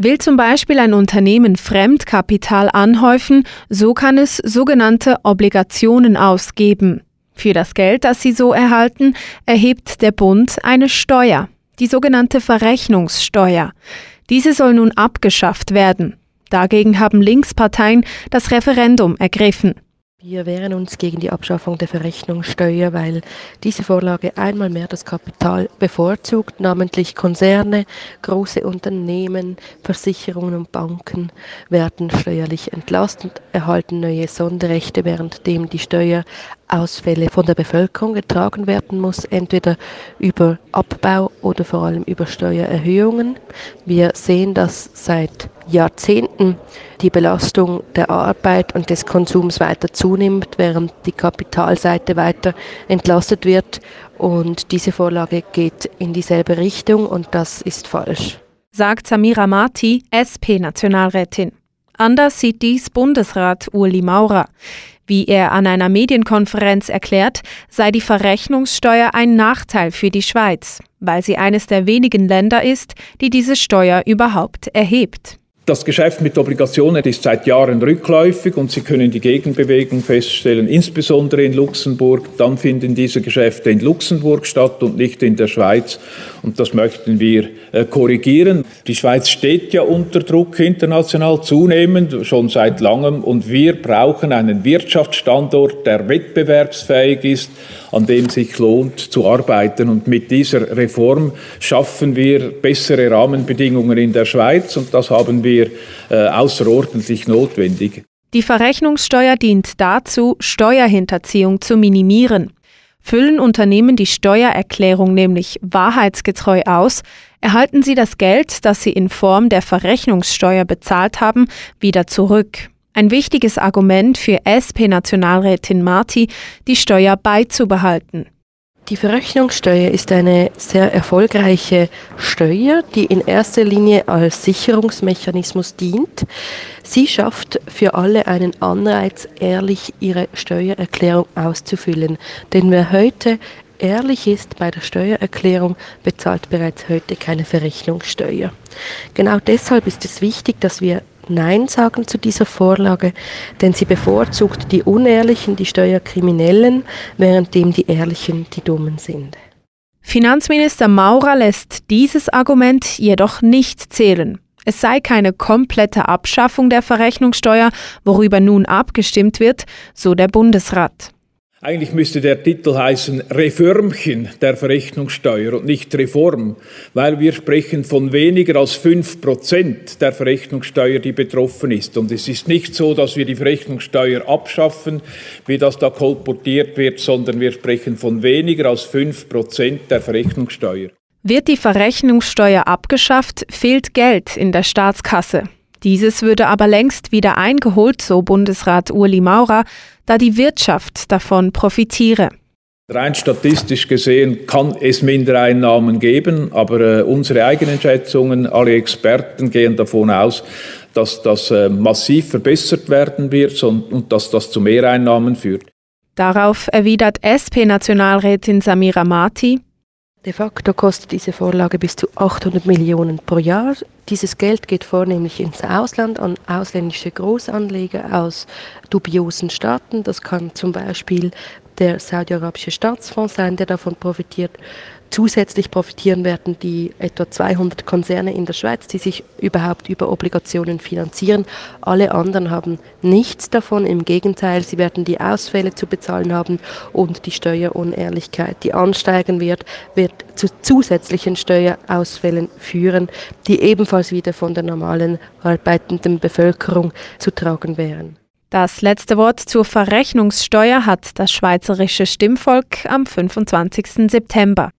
Will zum Beispiel ein Unternehmen Fremdkapital anhäufen, so kann es sogenannte Obligationen ausgeben. Für das Geld, das sie so erhalten, erhebt der Bund eine Steuer, die sogenannte Verrechnungssteuer. Diese soll nun abgeschafft werden. Dagegen haben Linksparteien das Referendum ergriffen. Wir wehren uns gegen die Abschaffung der Verrechnungssteuer, weil diese Vorlage einmal mehr das Kapital bevorzugt, namentlich Konzerne, große Unternehmen, Versicherungen und Banken werden steuerlich entlastet, erhalten neue Sonderrechte, währenddem die Steuerausfälle von der Bevölkerung getragen werden muss, entweder über Abbau oder vor allem über Steuererhöhungen. Wir sehen, dass seit Jahrzehnten die Belastung der Arbeit und des Konsums weiter zunimmt, während die Kapitalseite weiter entlastet wird. Und diese Vorlage geht in dieselbe Richtung und das ist falsch. Sagt Samira Marti, SP-Nationalrätin. Anders sieht dies Bundesrat Ueli Maurer. Wie er an einer Medienkonferenz erklärt, sei die Verrechnungssteuer ein Nachteil für die Schweiz, weil sie eines der wenigen Länder ist, die diese Steuer überhaupt erhebt. Das Geschäft mit Obligationen ist seit Jahren rückläufig und Sie können die Gegenbewegung feststellen, insbesondere in Luxemburg. Dann finden diese Geschäfte in Luxemburg statt und nicht in der Schweiz. Und das möchten wir korrigieren. Die Schweiz steht ja unter Druck international zunehmend, schon seit langem. Und wir brauchen einen Wirtschaftsstandort, der wettbewerbsfähig ist, an dem sich lohnt zu arbeiten. Und mit dieser Reform schaffen wir bessere Rahmenbedingungen in der Schweiz. Und das haben wir außerordentlich notwendig. Die Verrechnungssteuer dient dazu, Steuerhinterziehung zu minimieren. Füllen Unternehmen die Steuererklärung nämlich wahrheitsgetreu aus, erhalten sie das Geld, das sie in Form der Verrechnungssteuer bezahlt haben, wieder zurück. Ein wichtiges Argument für SP-Nationalrätin Marti, die Steuer beizubehalten. Die Verrechnungssteuer ist eine sehr erfolgreiche Steuer, die in erster Linie als Sicherungsmechanismus dient. Sie schafft für alle einen Anreiz, ehrlich ihre Steuererklärung auszufüllen. Denn wer heute ehrlich ist bei der Steuererklärung, bezahlt bereits heute keine Verrechnungssteuer. Genau deshalb ist es wichtig, dass wir Nein sagen zu dieser Vorlage, denn sie bevorzugt die Unehrlichen, die Steuerkriminellen, währenddem die Ehrlichen die Dummen sind. Finanzminister Maurer lässt dieses Argument jedoch nicht zählen. Es sei keine komplette Abschaffung der Verrechnungssteuer, worüber nun abgestimmt wird, so der Bundesrat. Eigentlich müsste der Titel heißen Reformchen der Verrechnungssteuer und nicht Reform, weil wir sprechen von weniger als 5% der Verrechnungssteuer, die betroffen ist. Und es ist nicht so, dass wir die Verrechnungssteuer abschaffen, wie das da kolportiert wird, sondern wir sprechen von weniger als 5% der Verrechnungssteuer. Wird die Verrechnungssteuer abgeschafft, fehlt Geld in der Staatskasse. Dieses würde aber längst wieder eingeholt, so Bundesrat Ueli Maurer, da die Wirtschaft davon profitiere. Rein statistisch gesehen kann es Mindereinnahmen geben, aber unsere eigenen Schätzungen, alle Experten gehen davon aus, dass das massiv verbessert werden wird und dass das zu Mehreinnahmen führt. Darauf erwidert SP-Nationalrätin Samira Marti: De facto kostet diese Vorlage bis zu 800 Millionen pro Jahr. Dieses Geld geht vornehmlich ins Ausland an ausländische Großanleger aus dubiosen Staaten. Das kann zum Beispiel der saudi-arabische Staatsfonds sein, der davon profitiert. Zusätzlich profitieren werden die etwa 200 Konzerne in der Schweiz, die sich überhaupt über Obligationen finanzieren. Alle anderen haben nichts davon. Im Gegenteil, sie werden die Ausfälle zu bezahlen haben und die Steuerunehrlichkeit, die ansteigen wird zu zusätzlichen Steuerausfällen führen, die ebenfalls wieder von der normalen arbeitenden Bevölkerung zu tragen wären. Das letzte Wort zur Verrechnungssteuer hat das schweizerische Stimmvolk am 25. September.